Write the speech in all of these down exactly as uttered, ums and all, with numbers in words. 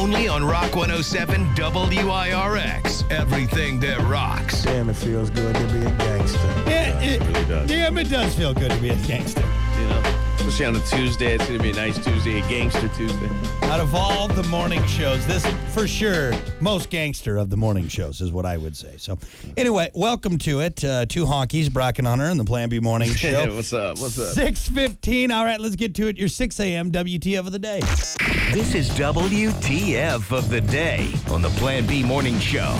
only on Rock one oh seven W I R X. Everything that rocks. Damn, it feels good to be a gangster. Yeah, it, it really does. Damn, it does feel good to be a gangster. You know, especially on a Tuesday. It's going to be a nice Tuesday, a gangster Tuesday. Out of all the morning shows, this for sure most gangster of the morning shows is what I would say. So, anyway, welcome to it. Uh, two honkies, Brock and Hunter, and the Plan B Morning Show. What's up? What's up? six fifteen. All right, let's get to it. Your six a.m. W T F of the day. This is W T F of the day on the Plan B Morning Show.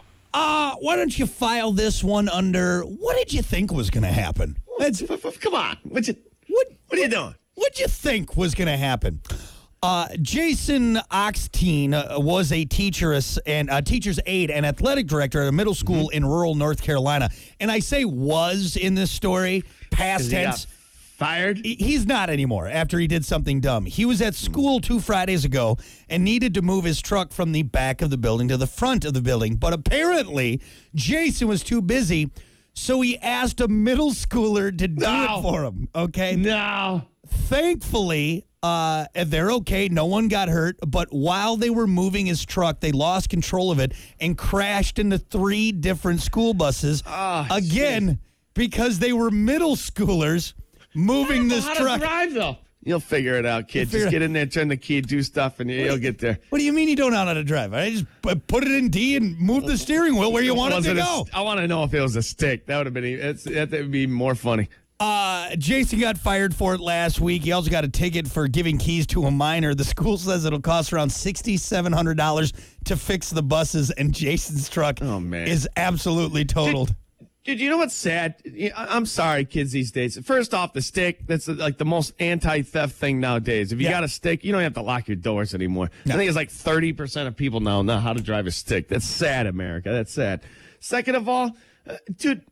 Uh, why don't you file this one under what did you think was going to happen? That's, Come on. What you, what, what are you doing? What'd you think was going to happen? Uh, Jason Oxteen uh, was a teacher and a teacher's aide and athletic director at a middle school Mm-hmm. in rural North Carolina. And I say was in this story, past Is he tense. got fired? He- He's not anymore after he did something dumb. He was at school two Fridays ago and needed to move his truck from the back of the building to the front of the building. But apparently, Jason was too busy, so he asked a middle schooler to do No. it for him. Okay? No. Thankfully, uh, they're okay. No one got hurt. But while they were moving his truck, they lost control of it and crashed into three different school buses. Oh, Again, because they were middle schoolers moving this How truck. to drive, though? You'll figure it out, kid. figure Just it- get in there, turn the key, do stuff, and you'll get there. What do you mean you don't know how to drive? I just p- put it in D and move the steering wheel where you want it Was to a go. st- I want to know if it was a stick. That would have been. e- It's, that would be more funny. Uh, Jason got fired for it last week. He also got a ticket for giving keys to a minor. The school says it'll cost around six thousand seven hundred dollars to fix the buses, and Jason's truck Oh, man. is absolutely totaled. Dude, you know what's sad? I- I'm sorry, kids these days. First off, the stick, that's like the most anti-theft thing nowadays. If you Yeah. got a stick, you don't have to lock your doors anymore. No. I think it's like thirty percent of people now know how to drive a stick. That's sad, America. That's sad. Second of all, uh, dude,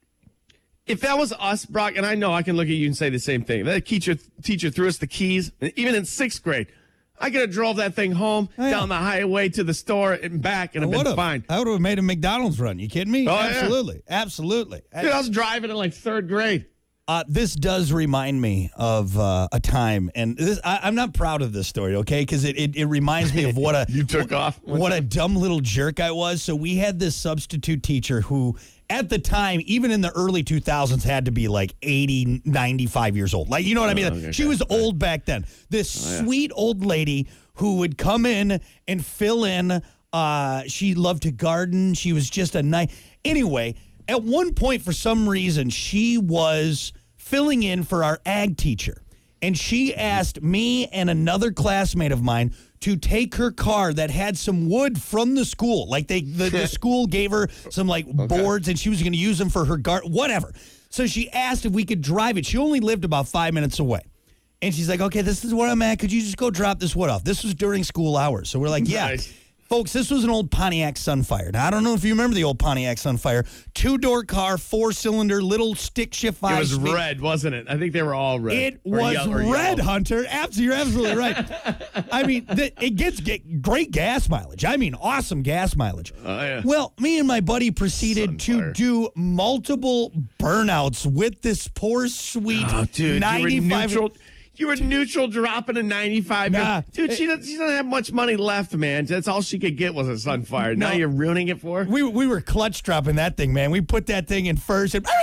if that was us, Brock, and I know I can look at you and say the same thing. If that teacher, teacher threw us the keys, even in sixth grade, I could have drove that thing home, Oh, yeah. down the highway to the store and back, and I have been would've. fine. I would have made a McDonald's run. You kidding me? Oh, yeah. absolutely. Absolutely. Dude, I was driving in like third grade. Uh, this does remind me of uh, a time, and this, I, I'm not proud of this story, okay? Because it, it, it reminds me of what a You took off. what a dumb little jerk I was. So we had this substitute teacher who, at the time, even in the early two thousands, had to be like eighty, ninety-five years old. Like, you know what I mean? Oh, okay, she okay. was old back then. This Oh, yeah. sweet old lady who would come in and fill in. Uh, she loved to garden. She was just a nice. Anyway, at one point, for some reason, she was filling in for our ag teacher. And she asked me and another classmate of mine to take her car that had some wood from the school. Like they, the, the school gave her some like boards and she was going to use them for her garden, whatever. So she asked if we could drive it. She only lived about five minutes away. And she's like, okay, this is where I'm at. Could you just go drop this wood off? This was during school hours. So we're like, yeah. Nice. Folks, this was an old Pontiac Sunfire. Now, I don't know if you remember the old Pontiac Sunfire. Two-door car, four-cylinder, little stick shift five. It was speed. red, wasn't it? I think they were all red. It Or was yellow- or red, yellow. Hunter. Absolutely, you're absolutely right. I mean, th- it gets get great gas mileage. I mean, awesome gas mileage. Oh, yeah. Well, me and my buddy proceeded to Sunfire. do multiple burnouts with this poor, sweet Oh, dude, you were ninety-five. neutral. You were neutral dropping a ninety-five. Nah. Dude, she doesn't, she doesn't have much money left, man. That's all she could get was a Sunfire. Now No. you're ruining it for her? We we were clutch dropping that thing, man. We put that thing in first. And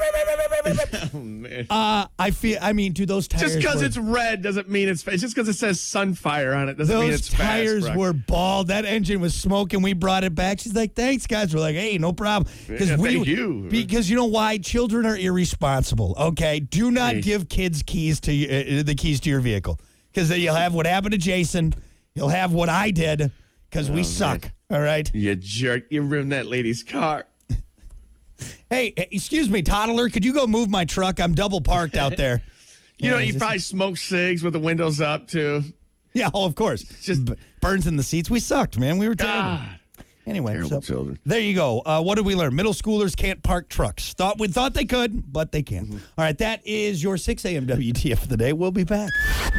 Oh, man. uh, I feel. I mean, dude, those tires. Just because were- it's red doesn't mean it's fast. Just because it says Sunfire on it doesn't mean Those it's fast. tires Brock. were bald. That engine was smoking. We brought it back. She's like, "Thanks, guys." We're like, "Hey, no problem." Because Yeah, we, thank you. Because you know why? Children are irresponsible. Okay, do not Hey. give kids keys to y- uh, the keys to your vehicle, because then you'll have what happened to Jason. You'll have what I did, because we suck. All right. You jerk. You ruined that lady's car. Hey, eh, excuse me, toddler. Could you go move my truck? I'm double parked out there. You know, Yeah, you just- probably smoke cigs with the windows up, too. Yeah, oh, of course. Just- B- burns in the seats. We sucked, man. We were terrible. God. Anyway, Terrible so children. there you go. Uh, what did we learn? Middle schoolers can't park trucks. Thought we thought they could, but they can't. All right, that is your six a.m. W T F of the day. We'll be back.